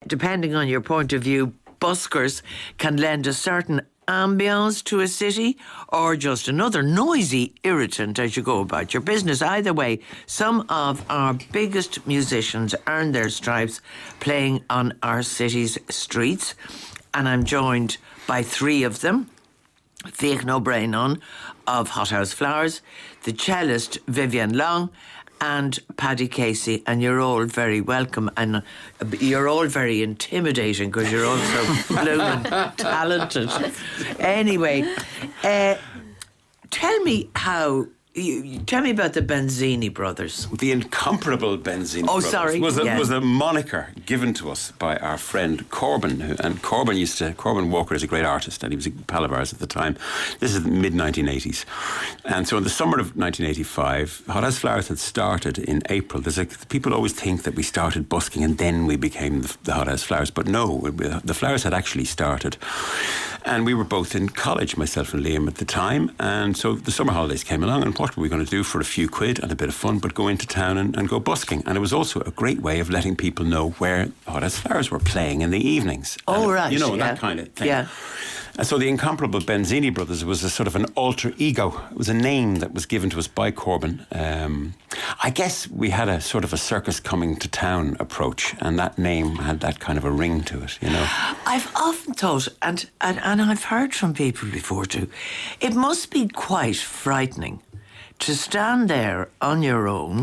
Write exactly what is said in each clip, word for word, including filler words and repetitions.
depending on your point of view, buskers can lend a certain ambience to a city or just another noisy irritant as you go about your business. Either way, some of our biggest musicians earn their stripes playing on our city's streets, and I'm joined by three of them. Fiach O'Brien of Hothouse Flowers, the cellist Vivian Long, and Paddy Casey, and you're all very welcome, and uh, you're all very intimidating because you're all so blooming talented. Anyway, uh, tell me how. You, you tell me about the Benzini brothers. The incomparable Benzini oh, brothers. sorry. Was a, yeah. was a moniker given to us by our friend Corbin. Who, and Corbin used to, Corbin Walker is a great artist, and he was a pal of ours at the time. This is the mid nineteen eighties. And so in the summer of nineteen eighty-five, Hothouse Flowers had started in April. There's a, people always think that we started busking and then we became the, the Hothouse Flowers. But no, the Flowers had actually started. And we were both in college, myself and Liam, at the time. And so the summer holidays came along, and what were we going to do for a few quid and a bit of fun but go into town and, and go busking? And it was also a great way of letting people know where Hothouse Flowers were playing in the evenings. Oh, and, right. You know, yeah. that kind of thing. Yeah. And so the incomparable Benzini brothers was a sort of an alter ego. It was a name that was given to us by Corbin. Um, I guess we had a sort of a circus coming to town approach, and that name had that kind of a ring to it, you know. I've often thought, and, and, and I've heard from people before too, it must be quite frightening to stand there on your own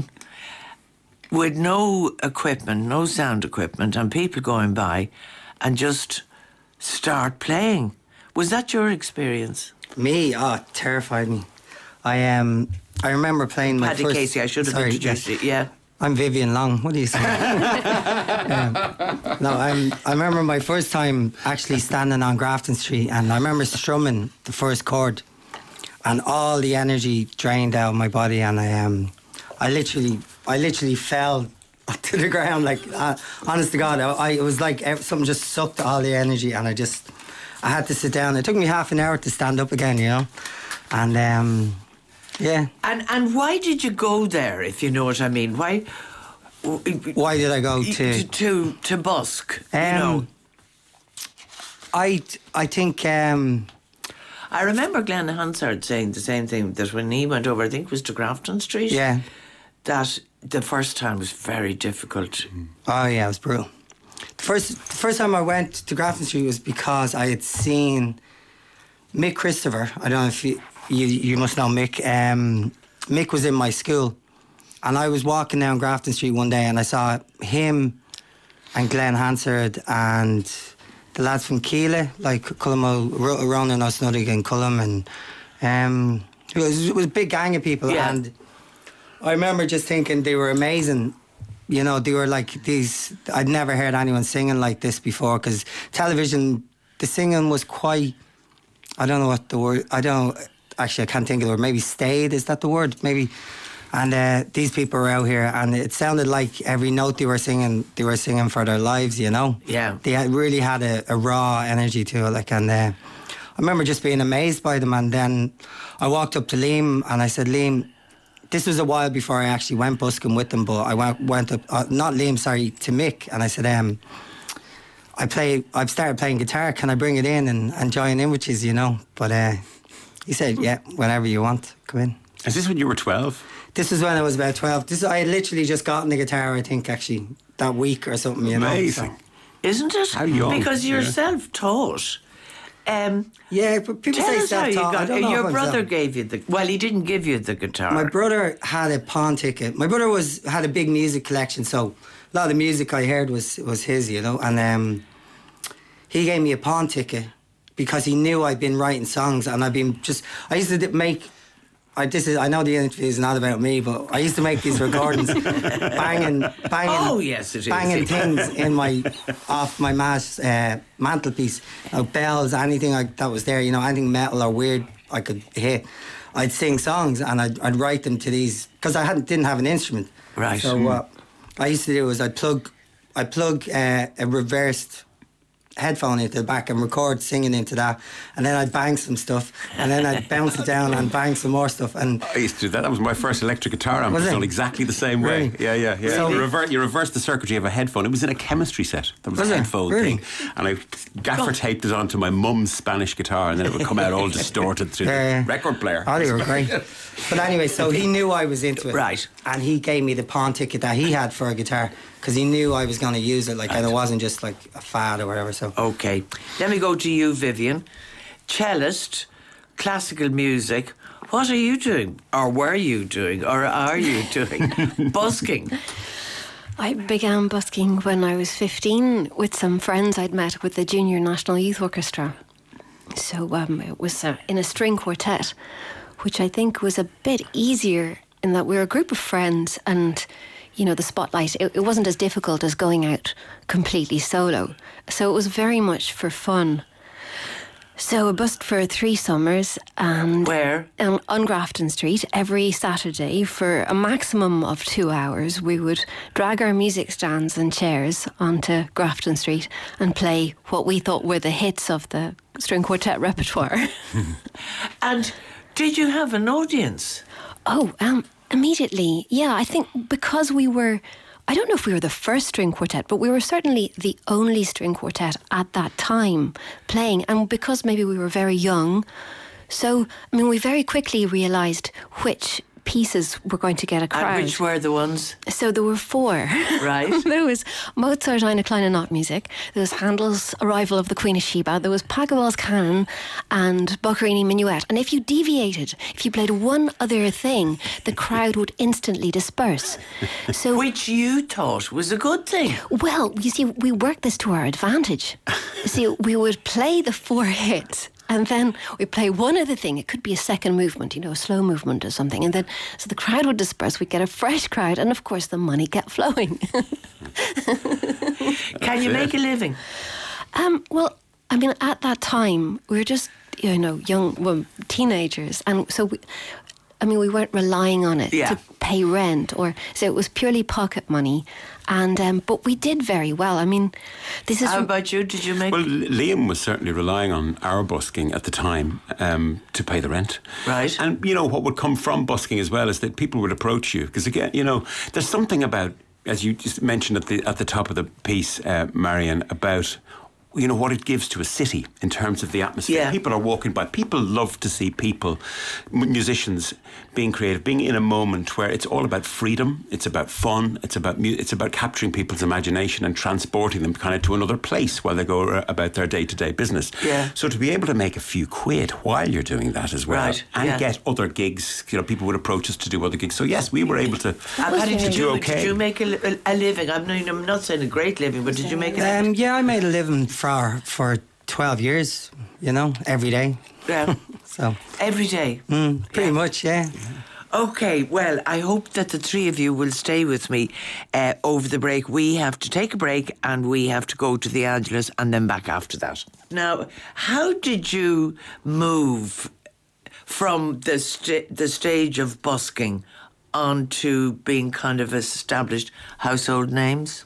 with no equipment, no sound equipment, and people going by and just start playing. Was that your experience? Me? Oh, it terrified me. I um, I remember playing my Paddy first... Casey, I should have sorry, introduced yes. you, yeah. I'm Vivian Long. What are you saying? um, no, I'm, I remember my first time actually standing on Grafton Street, and I remember strumming the first chord, and all the energy drained out of my body, and I um, I literally, I literally fell to the ground. Like, uh, honest to God, I, I it was like something just sucked all the energy, and I just, I had to sit down. It took me half an hour to stand up again, you know, and um, yeah. And and why did you go there, if you know what I mean? Why? Why did I go to to to, to busk? Um, you know, I I think. Um, I remember Glenn Hansard saying the same thing, that when he went over, I think it was to Grafton Street. Yeah. That the first time was very difficult. Oh yeah, it was brutal. The first the first time I went to Grafton Street was because I had seen Mick Christopher. I don't know if you you, you must know Mick. Um, Mick was in my school, and I was walking down Grafton Street one day, and I saw him and Glenn Hansard and the lads from Keela, like Cullum, Ronan O'Snuddig and Cullum, and um, it was it was a big gang of people, yeah. and I remember just thinking they were amazing. You know, they were like these. I'd never heard anyone singing like this before, because television, the singing was quite. I don't know what the word. I don't actually. I can't think of the word. Maybe stayed. Is that the word? Maybe. And uh, these people were out here, and it sounded like every note they were singing, they were singing for their lives. You know. Yeah. They had, really had a, a raw energy to it, like, and uh, I remember just being amazed by them. And then I walked up to Liam, and I said, Liam. This was a while before I actually went busking with them, but I went, went up, uh, not Liam, sorry, to Mick, and I said, um, I play, I've started playing guitar, can I bring it in and, and join in with you, you know? But uh, he said, yeah, whenever you want, come in. Is this when you were twelve? This was when I was about twelve. This I had literally just gotten the guitar, I think, actually, that week or something, you know? Amazing. So. Isn't it? How young? Because you're Yeah. self-taught. Um, Yeah, but people tell say us how you self-taught. I got don't know Your if I'm brother self- gave you the... Well, he didn't give you the guitar. My brother had a pawn ticket. My brother was had a big music collection, so a lot of the music I heard was was his, you know. And um, he gave me a pawn ticket because he knew I'd been writing songs, and I'd been just. I used to make. I this is I know the interview is not about me, but I used to make these recordings, banging, banging. Oh yes, it is. Banging things in my off my ma's uh, mantelpiece, you know, bells, anything like that was there. You know, anything metal or weird I could hit. I'd sing songs and I'd, I'd write them to these because I hadn't didn't have an instrument. Right. So what I used to do was I'd plug, I plug uh, a reversed headphone into the back and record singing into that, and then I'd bang some stuff, and then I'd bounce it down and bang some more stuff. And I used to do that. That was my first electric guitar amp. Was It was it? done exactly the same way. Really? Yeah, yeah, yeah. So- you, rever- you reverse the circuitry of a headphone. It was in a chemistry set. There was, Was a it? headphone Really? thing, and I gaffer taped it onto my mum's Spanish guitar, and then it would come out all distorted through Yeah. the record player. oh, they were great. But anyway, so he knew I was into it, Right. And he gave me the pawn ticket that he had for a guitar because he knew I was going to use it, like, and it wasn't just like a fad or whatever. So Okay. Let me go to you, Vivian. Cellist, classical music. What are you doing? Or were you doing? Or are you doing? Busking. I began busking when I was fifteen with some friends I'd met with the Junior National Youth Orchestra. So um, it was uh, in a string quartet, which I think was a bit easier in that we were a group of friends and, you know, the spotlight, it, it wasn't as difficult as going out completely solo. So it was very much for fun. So I busked for three summers and Where? on, on Grafton Street every Saturday for a maximum of two hours. We would drag our music stands and chairs onto Grafton Street and play what we thought were the hits of the string quartet repertoire. And did you have an audience? Oh, um, immediately. Yeah, I think because we were, I don't know if we were the first string quartet, but we were certainly the only string quartet at that time playing. And because maybe we were very young, so, I mean, we very quickly realised which pieces were going to get a crowd. And which were the ones? So there were four. Right. There was Mozart Eine Kleine Nachtmusik, there was Handel's Arrival of the Queen of Sheba, there was Pachelbel's Canon and Boccherini Minuet. And if you deviated, if you played one other thing, the crowd would instantly disperse. So, Which you thought was a good thing. well, you see, we worked this to our advantage. See, we would play the four hits. And then we play one other thing. It could be a second movement, you know, a slow movement or something. And then, so the crowd would disperse. We'd get a fresh crowd. And of course, the money kept flowing. Can you make a living? um, well, I mean, at that time, we were just, you know, young, well, teenagers. And so, we, I mean, we weren't relying on it Yeah. to pay rent. or So it was purely pocket money. And um, but we did very well. I mean, this is... How about you? Did you make... Well, Liam was certainly relying on our busking at the time um, to pay the rent. Right. And, you know, what would come from busking as well is that people would approach you. Because, again, you know, there's something about, as you just mentioned at the at the top of the piece, uh, Marion, about, you know, what it gives to a city in terms of the atmosphere. Yeah. People are walking by. People love to see people, m- musicians, being creative, being in a moment where it's all about freedom, it's about fun, it's about mu- it's about capturing people's imagination and transporting them kind of to another place while they go uh, about their day-to-day business. Yeah. So to be able to make a few quid while you're doing that as well, Right, and yeah. get other gigs, you know, people would approach us to do other gigs. So yes, we were able to, And how did you to do? do okay. Did you make a, li- a, a living? I'm not, I'm not saying a great living, but did you make a living? um, yeah, I made a living for for twelve years, you know, every day. Yeah. So Every day. mm, pretty Yeah. much, yeah. Okay, well, I hope that the three of you will stay with me uh, over the break. We have to take a break and we have to go to the Angelus and then back after that. Now, how did you move from the st- the stage of busking onto being kind of established household names?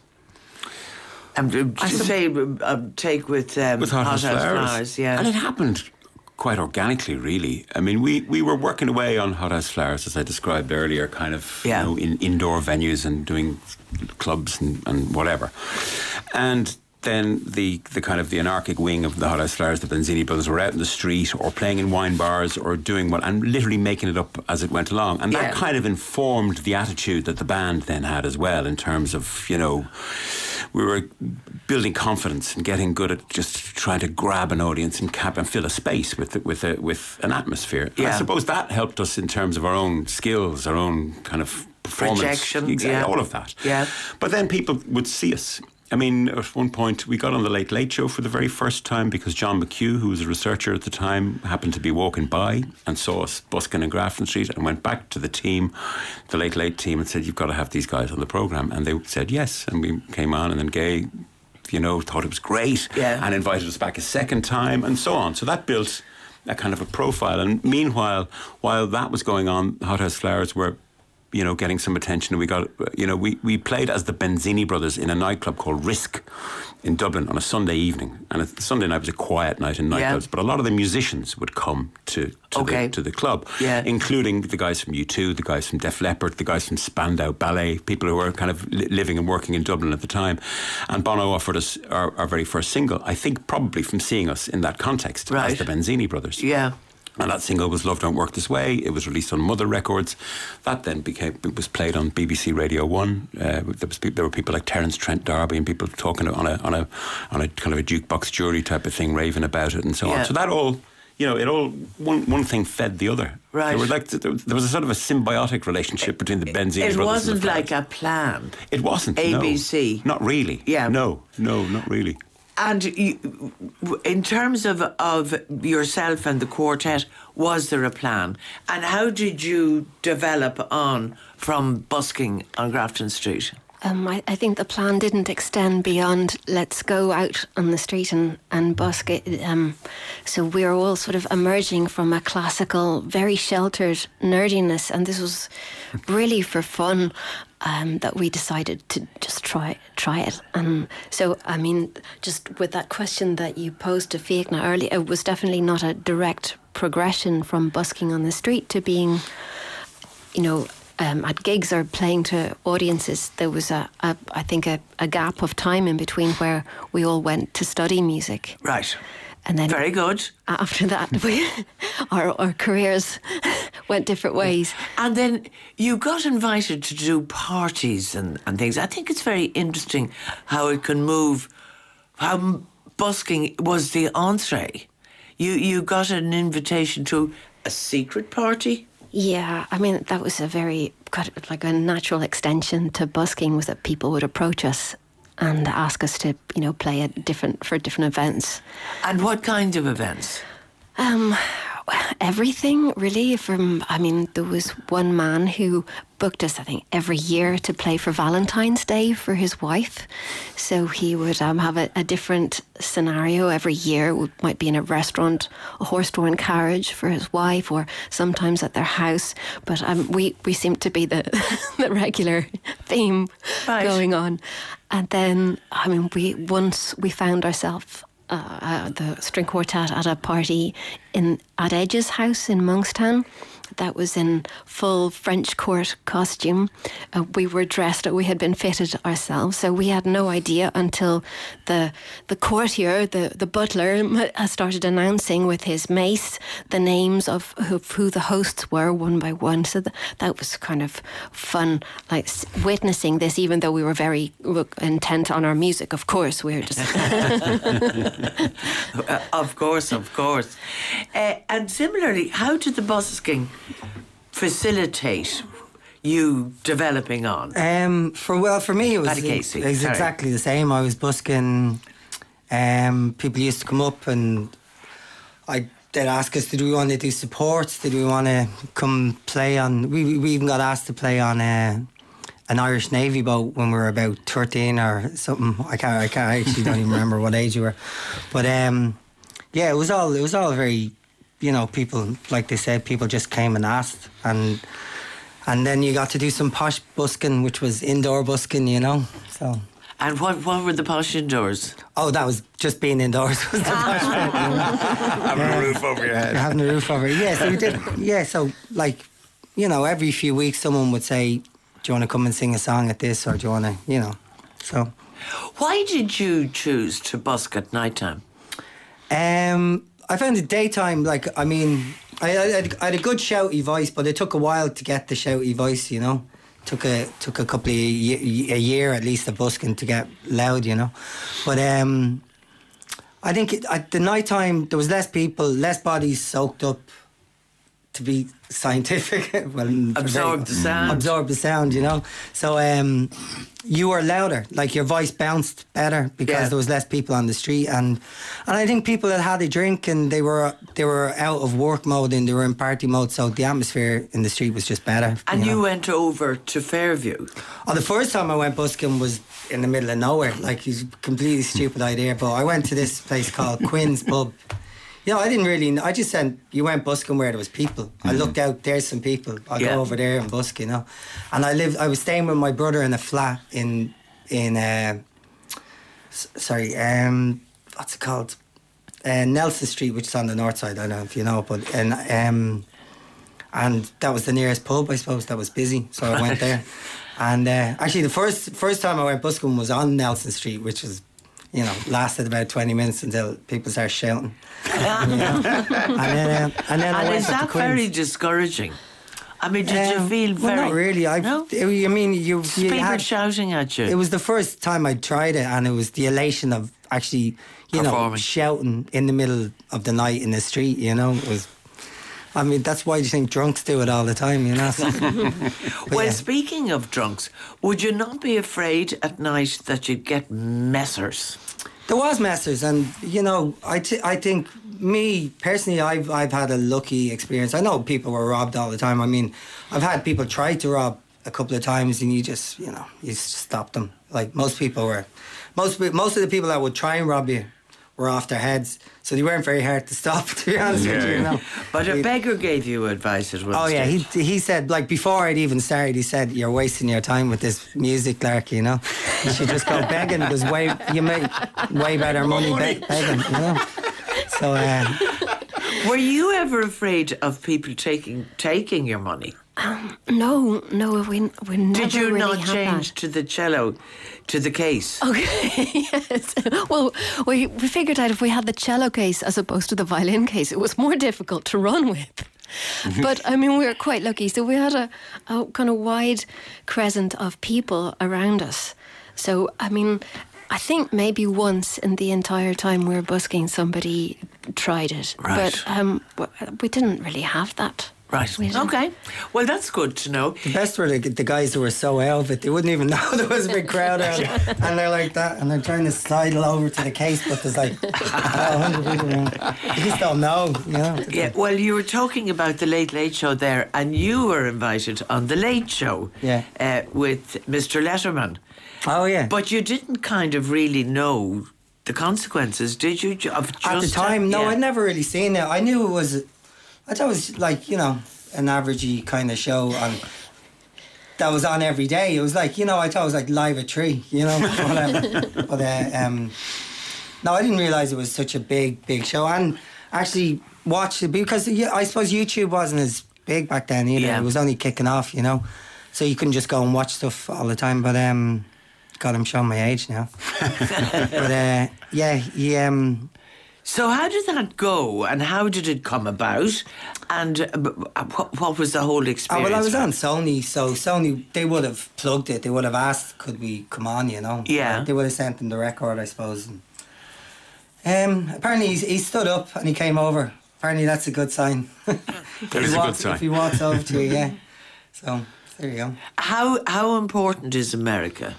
Um, to say, uh, take with, um, with Hot House Flowers. yeah. And it happened quite organically, really. I mean, we, we were working away on Hot House Flowers, as I described earlier, kind of, Yeah. you know, in indoor venues and doing clubs and, and whatever. And then the, the kind of the anarchic wing of the Hot House Flowers, the Benzini brothers, were out in the street or playing in wine bars or doing what, and literally making it up as it went along. And that Yeah. kind of informed the attitude that the band then had as well, in terms of, you know, we were building confidence and getting good at just trying to grab an audience and cap and fill a space with with a, with an atmosphere. And Yeah. I suppose that helped us in terms of our own skills, our own kind of performance, Projection, exactly, yeah. all of that. Yeah. But then people would see us. I mean, at one point, we got on the Late Late Show for the very first time because John McHugh, who was a researcher at the time, happened to be walking by and saw us busking in Grafton Street and went back to the team, the Late Late team, and said, "You've got to have these guys on the programme." And they said yes. And we came on, and then Gay, you know, thought it was great, Yeah. and invited us back a second time, and so on. So that built a kind of a profile. And meanwhile, while that was going on, Hot House Flowers were you know, getting some attention. We got, you know, we, we played as the Benzini Brothers in a nightclub called Risk in Dublin on a Sunday evening. And a Sunday night was a quiet night in nightclubs, yeah. but a lot of the musicians would come to, to, okay. the, to the club, yeah. including the guys from U two, the guys from Def Leppard, the guys from Spandau Ballet, people who were kind of li- living and working in Dublin at the time. And Bono offered us our, our very first single, I think probably from seeing us in that context right. as the Benzini Brothers. Yeah. And that single was Love Don't Work This Way. It was released on Mother Records. That then became it was played on B B C Radio One. Uh, there was there were people like Terence Trent D'Arby and people talking on a on a on a kind of a jukebox jury type of thing, raving about it and so yeah. on. So that all, you know, it all one one thing fed the other. Right. There was like there was a sort of a symbiotic relationship between the Benzini it brothers. It wasn't and the like a plan. It wasn't. A B C. No, not really. Yeah. No. No. Not really. And you, in terms of of yourself and the quartet, was there a plan? And how did you develop on from busking on Grafton Street? Um, I, I think the plan didn't extend beyond let's go out on the street and, and busk it. Um, so we were all sort of emerging from a classical, very sheltered nerdiness, and this was really for fun. Um, that we decided to just try try it. And so, I mean, just with that question that you posed to Fiachna earlier, it was definitely not a direct progression from busking on the street to being, you know, um, at gigs or playing to audiences. There was, a, a I think, a, a gap of time in between where we all went to study music. Right. And then very good. After that, we, our, our careers went different ways. And then you got invited to do parties and, and things. I think it's very interesting how it can move, how busking was the entree. You, you got an invitation to a secret party? Yeah, I mean, that was a very, like a natural extension to busking was that people would approach us and ask us to, you know, play at different for different events. And what kind of events? Um, everything really. From I mean, there was one man who booked us, I think, every year to play for Valentine's Day for his wife. So he would um, have a, a different scenario every year. It might be in a restaurant, a horse-drawn carriage for his wife, or sometimes at their house. But um, we we seemed to be the the regular theme right. going on. And then, I mean, we once we found ourselves, uh, uh, the string quartet, at a party in at Edge's house in Monkstown. That was in full French court costume. Uh, we were dressed, we had been fitted ourselves, so we had no idea until the the courtier, the, the butler, started announcing with his mace the names of who, who the hosts were one by one. So th- that was kind of fun, like witnessing this, even though we were very intent on our music. Of course, we were just uh, of course, of course. Uh, and similarly, how did the busking facilitate you developing on? Um, for well, for me, it was, Paddy Casey, it was sorry. exactly the same. I was busking. Um, people used to come up and I they'd ask us, did we want to do supports? Did we want to come play on? We we even got asked to play on uh, an Irish Navy boat when we were about thirteen or something. I can't. I can't. I actually don't even remember what age we were. But um, yeah, it was all. It was all very. You know, people, like they said, people just came and asked, and and then you got to do some posh busking, which was indoor busking, you know. So. And what what were the posh indoors? Oh, that was just being indoors. Was the posh bit, you know? Having Yeah. a roof over your head. Having a roof over. Yeah, so we did. Yeah, so like, you know, every few weeks someone would say, "Do you want to come and sing a song at this, or do you want to, you know?" So. Why did you choose to busk at night time? Um. I found the daytime, like, I mean, I, I, I had a good shouty voice, but it took a while to get the shouty voice, you know. Took a took a couple of ye- a year at least of busking to get loud, you know. But um, I think it, at the night time there was less people, less bodies soaked up to be scientific. well, Absorb the sound. Absorb the sound, you know. So um, you were louder, like your voice bounced better because Yeah. there was less people on the street, and and I think people had had a drink and they were they were out of work mode and they were in party mode, so the atmosphere in the street was just better. And you know. went over to Fairview. Oh, the first time I went busking was in the middle of nowhere, like it's a completely stupid idea. But I went to this place called Quinn's Pub You know, I didn't really. I just said you went busking where there was people. Mm-hmm. I looked out. There's some people. I'll yeah. go over there and busk. You know, and I lived. I was staying with my brother in a flat in in. Uh, s- sorry, um, what's it called? Uh, Nelson Street, which is on the north side. I don't know if you know, but and um, and that was the nearest pub, I suppose, that was busy. So I went there, and uh, actually the first first time I went busking was on Nelson Street, which was. You know, lasted about twenty minutes until people started shouting. You know? And then, uh, and then I and went is up that to Queen's. very discouraging? I mean, did Um, you feel well, very... not really. I, no? I mean, you, you People had, shouting at you. it was the first time I tried it, and it was the elation of actually, you know, Performing. shouting in the middle of the night in the street. You know, it was. I mean, that's why you think drunks do it all the time, you know. Well, yeah. speaking of drunks, would you not be afraid at night that you'd get messers? There was messers, and you know, I, t- I think me personally, I've I've had a lucky experience. I know people were robbed all the time. I mean, I've had people try to rob a couple of times, and you just, you know, you just stop them. Like most people were, most most of the people that would try and rob you were off their heads, so they weren't very hard to stop. To be honest Yeah. with you, you know. But a He- beggar gave you advice at one Oh yeah, stage. he he said, like, before I'd even started, he said, "You're wasting your time with this music, Lark. You know, you should just go begging. There's way you make way better money be- begging. You know." So, uh, Were you ever afraid of people taking taking your money? Um, no, no, we we never Did you really not had change that. to the cello, to the case? Okay, yes. Well, we we figured out if we had the cello case as opposed to the violin case, it was more difficult to run with. But I mean, we were quite lucky. So we had a, a kind of wide crescent of people around us. So I mean, I think maybe once in the entire time we were busking, somebody tried it. Right. But um, we didn't really have that. Right. We didn't. Okay. Well, that's good to know. the best were the, the guys who were so out of it, they wouldn't even know there was a big crowd out, and they're like that, and they're trying to sidle over to the case, but there's like a hundred people around. You just don't know, you know. Yeah. Well, you were talking about the Late Late Show there, and you were invited on the Late Show. Yeah. Uh, with Mister Letterman. Oh yeah. But you didn't kind of really know the consequences, did you? ju- Of just At the time, no, yeah. I'd never really seen it. I knew it was, I thought it was like, you know, an averagey kind of show on that was on every day. It was like, you know, I thought it was like Live at Tree, you know, whatever. But uh, um, no, I didn't realise it was such a big, big show. And actually watched it because yeah, I suppose YouTube wasn't as big back then either. Yeah. It was only kicking off, you know, so you couldn't just go and watch stuff all the time. But um, God, I'm showing my age now. But uh, yeah, he um. So how did that go, and how did it come about, and uh, b- uh, what, what was the whole Oh, experience? well, I was like? on Sony, so Sony, they would have plugged it. They would have asked, could we come on, you know? Yeah. They would have sent him the record, I suppose. And, um, apparently, he's, he stood up and he came over. Apparently, that's a good sign. If That he is a good walks- sign. If he walks over to you, yeah. So, there you go. How how important is America?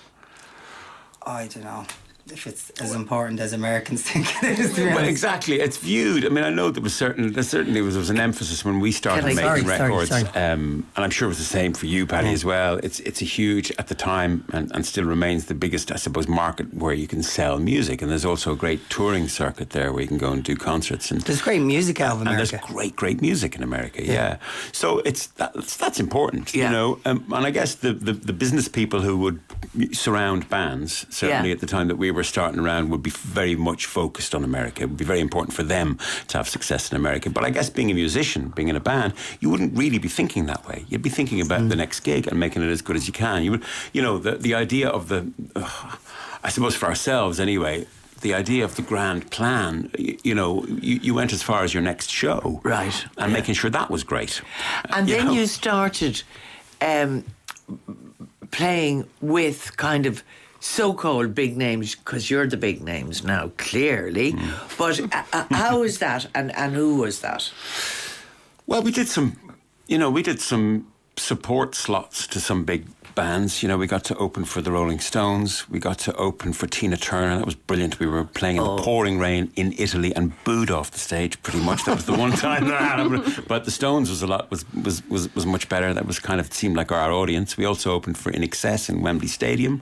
I don't know if it's as important as Americans think it is, to be Well, honest. exactly. It's viewed. I mean, I know there was certain. There certainly was, there was an emphasis when we started Can I- making Sorry, sorry, records, sorry. Um, and I'm sure it was the same for you, Paddy, Yeah. as well. It's it's a huge at the time, and, and still remains the biggest, I suppose, market where you can sell music. And there's also a great touring circuit there where you can go and do concerts. And There's great music out of and America. there's great, great music in America, yeah. Yeah. So it's that's, that's important, Yeah. you know. Um, and I guess the, the, the business people who would surround bands, certainly Yeah. at the time that we were starting around, would be very much focused on America. It would be very important for them to have success in America. But I guess being a musician, being in a band, you wouldn't really be thinking that way. You'd be thinking about Mm. the next gig and making it as good as you can. You would, you know, the the idea of the, uh, I suppose for ourselves anyway. The idea of the grand plan, you, you know, you, you went as far as your next show. Right. And Yeah. making sure that was great. And You then know? you started um, playing with kind of so-called big names, because you're the big names now, clearly. Mm. But uh, uh, how is that, and, and who was that? Well, we did some, you know, we did some support slots to some big bands. You know, we got to open for the Rolling Stones. We got to open for Tina Turner. That was brilliant. We were playing in Oh. the pouring rain in Italy and booed off the stage pretty much. That was the one time that happened. But the Stones was a lot was was was, was much better. That was kind of seemed like our audience. We also opened for In Excess in Wembley Stadium.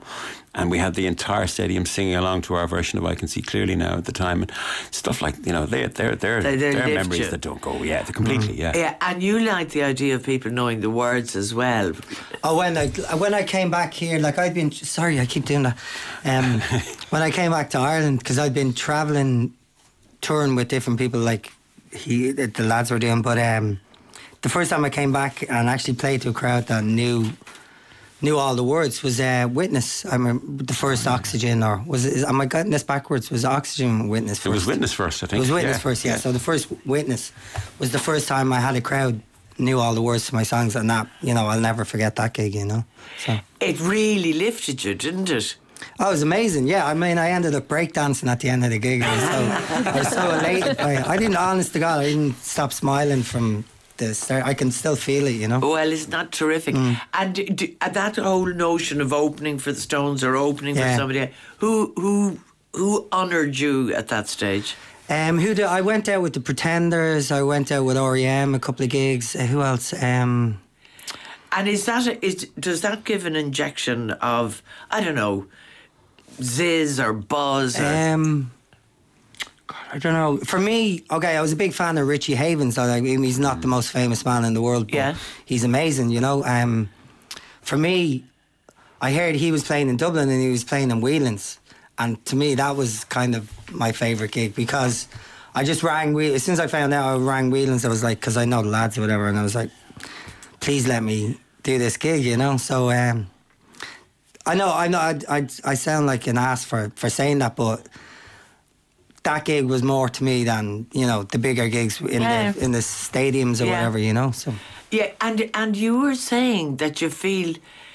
and we had the entire stadium singing along to our version of I Can See Clearly Now at the time, and stuff like, you know, they, they're, they're, They- they they're lift memories you. that don't go, yeah, they're completely, yeah. Yeah, and you like the idea of people knowing the words as well. Oh, when I when I came back here, like I'd been sorry, I keep doing that. Um, when I came back to Ireland, because I'd been travelling, touring with different people, like he the lads were doing. But um, the first time I came back and actually played to a crowd that knew knew all the words was uh, Witness. I remember the first Oxygen, or was it? Am I getting this backwards? Was Oxygen Witness first? It was Witness first, I think. It was Witness yeah. first, yeah. yeah. So the first Witness was the first time I had a crowd knew all the words to my songs, and that, you know, I'll never forget that gig, you know. So It really lifted you, didn't it? oh, it was amazing. Yeah, I mean, I ended up breakdancing at the end of the gig. I was so, I was so elated by it. I didn't, honest to God, I didn't stop smiling from the start. I can still feel it, you know. Well, isn't that terrific? Mm. And do, do, uh, that whole notion of opening for the Stones or opening Yeah. for somebody, who who who honoured you at that stage? Um, who did, I went out with the Pretenders. I went out with R E M a couple of gigs. Uh, who else? Um, And is that a, is does that give an injection of, I don't know, zizz or buzz? Or, um, God, I don't know. For me, okay, I was a big fan of Richie Havens. So like, he's not the most famous man in the world, but Yeah. he's amazing, you know. Um, for me, I heard he was playing in Dublin and he was playing in Whelan's. And to me, that was kind of my favourite gig, because I just rang, Whel- as soon as I found out I rang Whelan's, I was like, because I know the lads or whatever, and I was like, please let me do this gig, you know. So um, I know, I know, I, I, I sound like an ass for, for saying that, but that gig was more to me than, you know, the bigger gigs in Yeah. the in the stadiums or Yeah. whatever, you know. So yeah, and and you were saying that you feel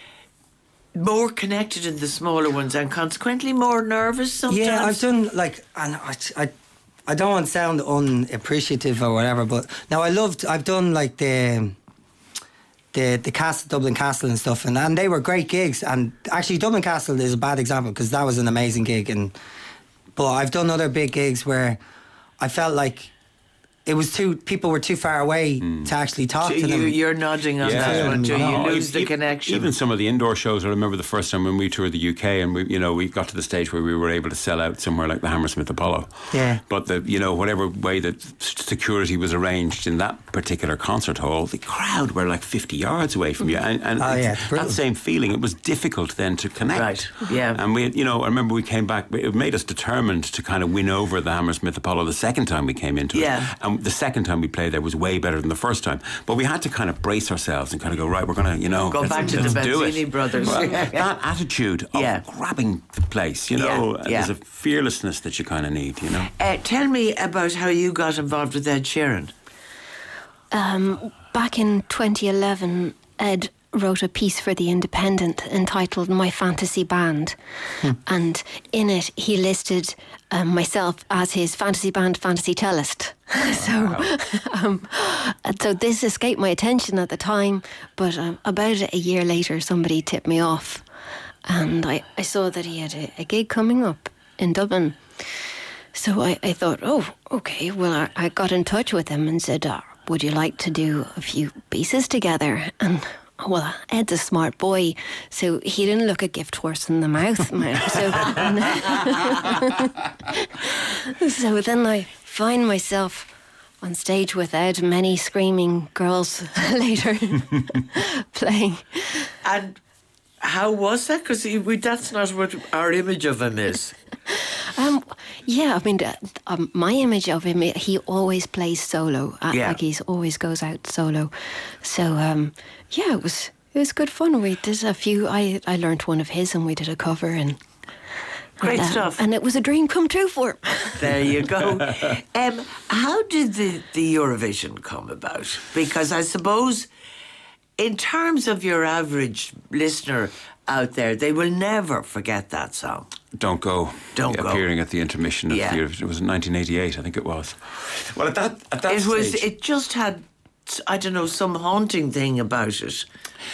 more connected in the smaller ones and consequently more nervous sometimes. yeah, I've done like, and I, I, I don't want to sound unappreciative or whatever, but now I loved, I've done like the. The, the Castle, Dublin Castle and stuff, and, and they were great gigs. And actually, Dublin Castle is a bad example because that was an amazing gig. And but I've done other big gigs where I felt like it was too, people were too far away to actually talk So to them. you, you're nodding on Yeah. that one too. No, You lose e- the e- connection. Even some of the indoor shows. I remember the first time when we toured the U K, and we, you know, we got to the stage where we were able to sell out somewhere like the Hammersmith Apollo. Yeah. But the, you know, whatever way that security was arranged in that particular concert hall, the crowd were like fifty yards away from you, and, and Oh, it's yeah, it's that brutal. same feeling. It was difficult then to connect. Right, yeah. And we, you know, I remember we came back. It made us determined to kind of win over the Hammersmith Apollo the second time we came into Yeah. it. And the second time we played there was way better than the first time. But we had to kind of brace ourselves and kind of go, right, we're going to, you know, Go let's, back to the let's do it. Benzini brothers. Well, that attitude of Yeah. grabbing the place, you know, Yeah, yeah. there's a fearlessness that you kind of need, you know. Uh, tell me about how you got involved with Ed Sheeran. Um, back in twenty eleven, Ed wrote a piece for The Independent entitled My Fantasy Band. And in it, he listed um, myself as his fantasy band fantasy cellist. so, um, so this escaped my attention at the time, but um, about a year later, somebody tipped me off. And I, I saw that he had a, a gig coming up in Dublin. So I, I thought, oh, okay. Well, I, I got in touch with him and said, oh, would you like to do a few pieces together? And well, Ed's a smart boy, so he didn't look a gift horse in the mouth. so, so then I find myself on stage with Ed, many screaming girls later, playing. And how was that? Because that's not what our image of him is. Um, yeah, I mean, uh, um, my image of him, he always plays solo. Uh, Yeah. Like he's always goes out solo. So, um, yeah, it was it was good fun. We did a few, I, I learned one of his and we did a cover. and Great and, uh, stuff. And it was a dream come true for him. There you go. um, how did the, the Eurovision come about? Because I suppose, in terms of your average listener out there, they will never forget that song. Don't Go. Don't Go. Appearing at the intermission of Yeah. the Eurovision. It was in nineteen eighty-eight, I think it was. Well, at that at that It was. stage, It just had, I don't know, some haunting thing about it.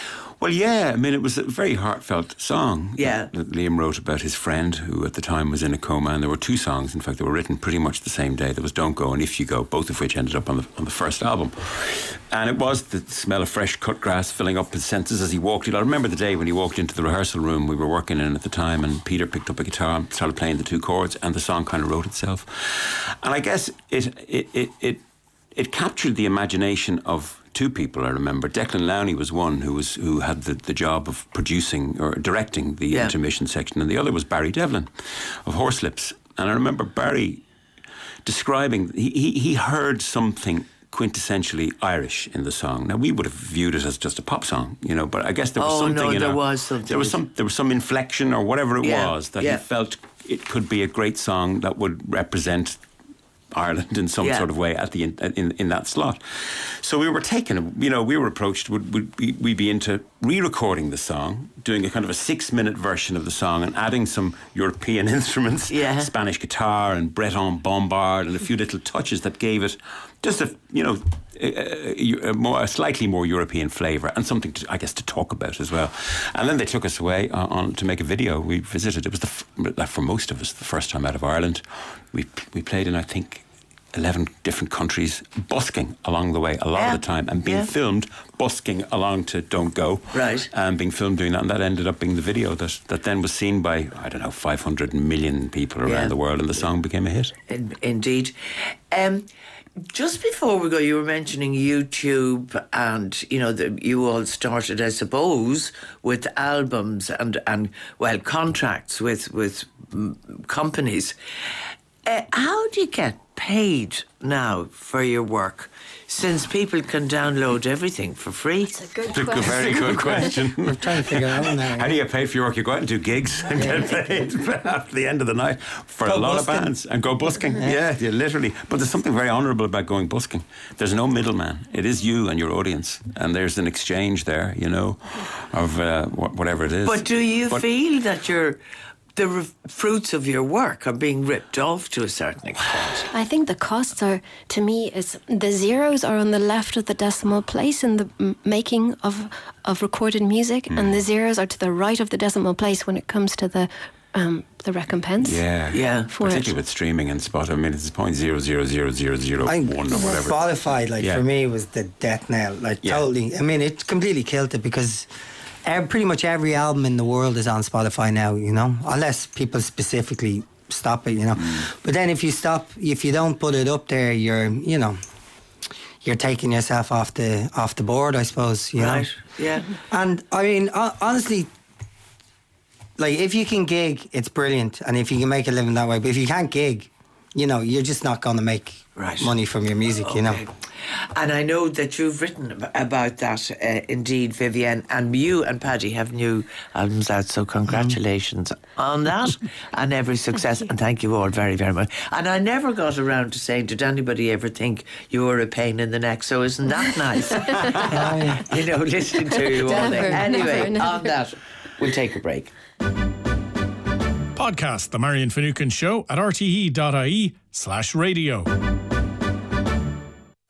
Well, yeah, I mean, it was a very heartfelt song Yeah. that Liam wrote about his friend who at the time was in a coma, and there were two songs, in fact, they were written pretty much the same day. There was Don't Go and If You Go, both of which ended up on the on the first album. And it was the smell of fresh cut grass filling up his senses as he walked. I remember the day when he walked into the rehearsal room we were working in at the time, and Peter picked up a guitar and started playing the two chords, and the song kind of wrote itself. And I guess it it it it, it captured the imagination of two people. I remember Declan Lowney was one who was who had the, the job of producing or directing the Yeah. intermission section, and the other was Barry Devlin of Horselips. And I remember Barry describing he, he he heard something quintessentially Irish in the song. Now we would have viewed it as just a pop song, you know, but I guess there was Oh, something no, in there our- was something. there was some there was some inflection or whatever it Yeah, was that yeah. he felt it could be a great song that would represent Ireland in some Yeah. sort of way at the in, in in that slot. So we were taken, you know, we were approached. Would would we we'd be into re-recording the song, doing a kind of a six-minute version of the song, and adding some European instruments, Yeah. Spanish guitar and Breton bombard, and a few little touches that gave it just a you know a, a, more, a slightly more European flavour, and something to, I guess to talk about as well. And then they took us away uh, on to make a video. We visited. It was the f- for most of us the first time out of Ireland. We we played in I think eleven different countries, busking along the way a lot Yeah. of the time, and being Yeah. filmed busking along to Don't Go, Right. and being filmed doing that, and that ended up being the video that, that then was seen by I don't know five hundred million people around Yeah. the world, and the song became a hit. In, indeed. Um, just before we go, you were mentioning YouTube, and you know the, you all started, I suppose, with albums and and well contracts with with mm, companies. Uh, how do you get paid now for your work, since people can download everything for free? It's a good It's a question. very good question. We're trying to figure it out now. How do you pay for your work? You go out and do gigs and get paid at the end of the night for Go a lot busking. of bands and go busking. Yeah, yeah, literally. But there's something very honourable about going busking. There's no middleman. It is you and your audience, and there's an exchange there, you know, of uh, wh- whatever it is. But do you But- feel that you're the re- fruits of your work are being ripped off to a certain extent? I think the costs are, to me, is the zeros are on the left of the decimal place in the m- making of of recorded music, and the zeros are to the right of the decimal place when it comes to the um, the recompense. Yeah, Yeah. For particularly it. with streaming and Spotify. I mean, it's point zero zero zero zero zero I, one or whatever. Spotify, like Yeah. for me, was the death knell. Like Yeah. totally. I mean, it completely killed it because ev- pretty much every album in the world is on Spotify now. You know, unless people specifically stop it. You know, but then if you stop, if you don't put it up there, you're, you know, you're taking yourself off the off the board, I suppose. You Right. know? Yeah. And I mean, ho- honestly, like if you can gig, it's brilliant, and if you can make a living that way. But if you can't gig, you know, you're just not going to make Right. money from your music. You know. Okay. And I know that you've written ab- about that, uh, indeed, Vivienne, and you and Paddy have new albums out, so congratulations on that and every success, and thank you all very, very much. And I never got around to saying, did anybody ever think you were a pain in the neck? So isn't that nice? You know, listening to you all day. Never, Anyway, never, never. on that, we'll take a break. Podcast The Marion Finucane Show at r t e dot i e slash radio.